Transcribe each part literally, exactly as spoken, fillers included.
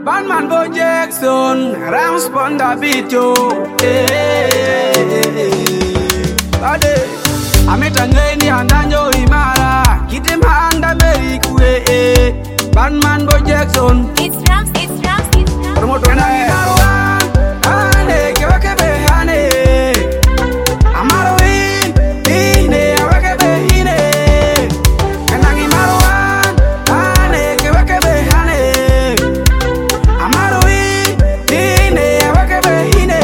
Batman Bo Jackson, Ramsponda beat yo. Bade, ametangeni andanyo imara, kitimanda merikwe. Batman Bo Jackson, It's Rams, it's Rams, it's Rams. promoto na imarwa, ane kewake behane. Amaroin, ine awake behine. Kanang imarwa, ane kewake behane. Amaroin, ine awake behine.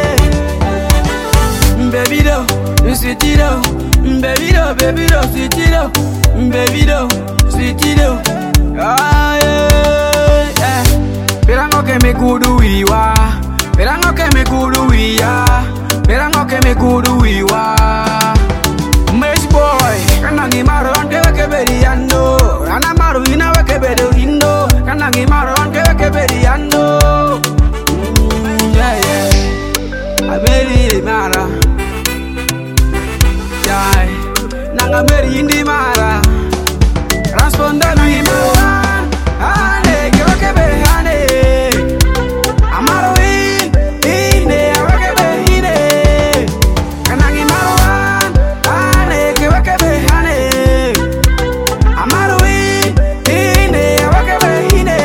Baby do, sweetie do, baby do, baby do, sweetie do, baby do, sweetie do. Ah yeah, yeah. Perango que me kudu iwa, perango que me kudu iya, perango que me kudu iwa. Mesh boy, kanangi maron ke ke beriando, ana maru ina ke bedo indo, kanangi maron ke ke beriando. Mm, yeah yeah, aberi mara, yeah, nanga meri indi mara. Rasponda no imaran, ane kewake behane. Amaroin, ine awake behine. Kanang imaran, ane kewake behane. Amaroin, ine awake behine.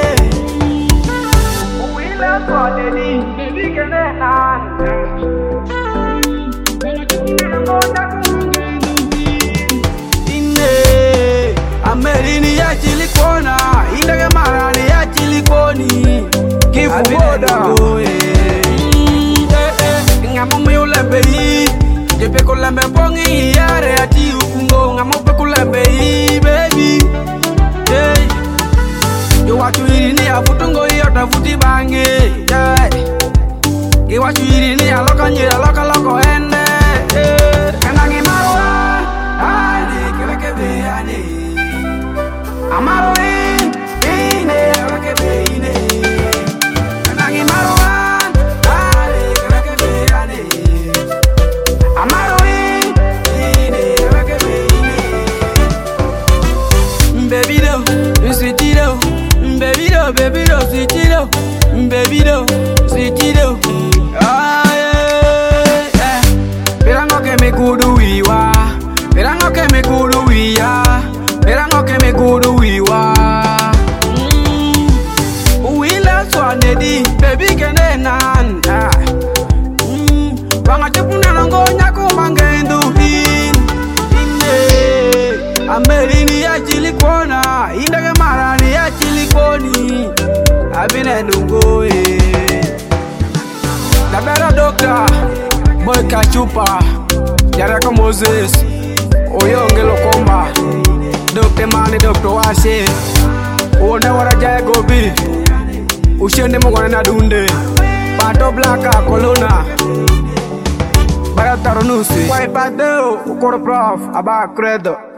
Uwila kwa deni, baby kene nan. Amerini ya chilikona, indege marani ya chilikoni. Kifuboda ngamo meulembe yi, jepe kulembe pongi yare ati ukungo. Ngamo pe kulembe yi, baby. Hey, yo wachu irini ya futungo yota futi bange. Yeah, yo wachu irini ya loka nyira loka loko ende. Hey, kanangi marwa, ane keweke behane. Amaroin, ine awake behine. Kanangi maroan, ale kewake behane. Amaroin, ine awake behine. Baby do, sweetie do, baby do, baby do, sweetie do, baby do, sweetie do. Ah yeah, yeah. Perango que me kudu iwa, perango que me kudu iya. Perango que me kudu iwa. Mm. Uwila swanedi, baby kene nan. Mm. Wanga chepuna nango nyako mangendu in. Ine, Amerini ya chilikona, indege marani ya chilikoni. Abine nungo eh. Dabera doctor, boy kachupa, Jareko Moses, Oyonge Lokomba. Doctor Mani, Doctor Wase, Oda Waraja Gobi, Ushende Mogana Dunde, Pato Blaka, Colonna, Baratarunusi, Wai Padeo, Ukoro Prof, Aba Credo.